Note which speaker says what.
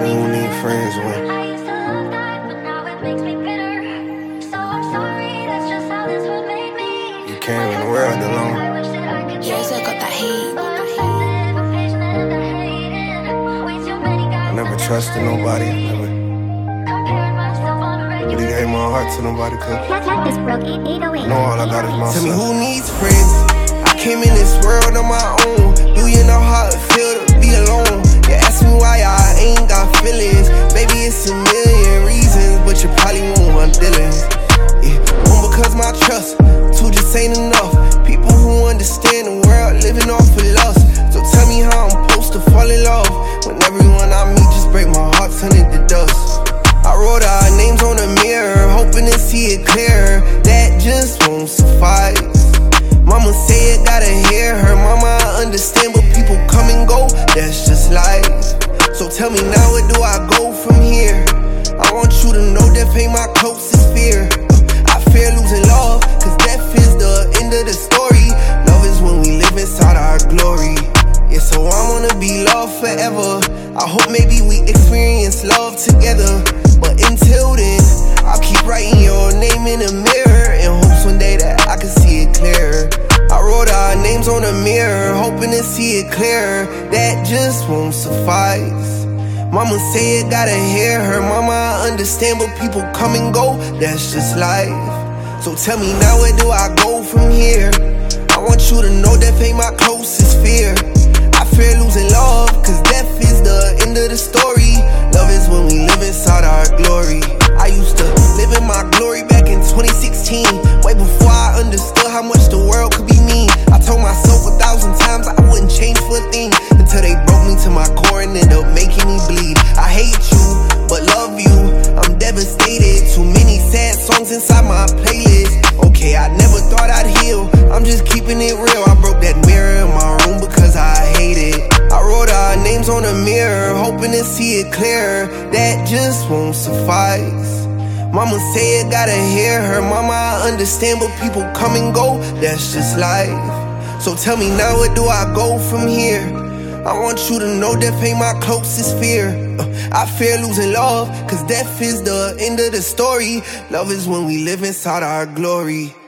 Speaker 1: Who need friends when
Speaker 2: I used to love that, but now it makes me bitter. So I'm sorry, that's just how this would make me.
Speaker 1: you came in the world alone?
Speaker 2: I wish that I could
Speaker 3: Yeah, I got that heat.
Speaker 1: I never trusted nobody. I never really gave my heart to nobody. Cause
Speaker 4: Cactus broke 808.
Speaker 1: I know all I got is myself.
Speaker 5: Tell me who needs friends? I came in this world on my own. Do you know how it feel to be alone? You ask me why I ain't got feelings. Baby, it's a million reasons, but you probably won't want dealings. Yeah, one, because my trust, two, just ain't enough. People who understand the world living off of lust. So tell me how I'm supposed to fall in love when everyone I meet just break my heart, turn it to dust. I wrote our names on the mirror, hoping to see it clearer. That just won't suffice. Mama say it, gotta hear her. Mama, I understand, but people come and go, that's just life. So tell me now, where do I go from here? I want you to know death ain't my closest fear. I fear losing love, cause death is the end of the story. Love is when we live inside our glory. Yeah, so I wanna be loved forever. I hope maybe we experience love together. But until then, I'll keep writing your name in the mirror in hopes one day that I can see it clearer. I wrote our names on the mirror, hoping to see it clearer. That just won't suffice. Mama say it, gotta hear her. Mama, I understand, but people come and go, that's just life. So tell me now, where do I go from here? I want you to know death ain't my closest fear. I fear losing love, cause death is the end of the story. Love is when we live inside our glory. I used to live in my glory back in 2016, way before I understood how much the world could be mean. I told myself 1,000 times I wouldn't change for a thing, until they broke me to my core and ended up making me bleed. I hate you, but love you, I'm devastated. Too many sad songs inside my playlist. Okay, I never thought I'd heal, I'm just keeping it real. I broke that mirror in my room because I hate it. I wrote our names on the mirror, hoping to see it clearer. That just won't suffice. Mama say it, gotta hear her. Mama, I understand, but people come and go, that's just life. So tell me now, where do I go from here? I want you to know death ain't my closest fear. I fear losing love, cause death is the end of the story. Love is when we live inside our glory.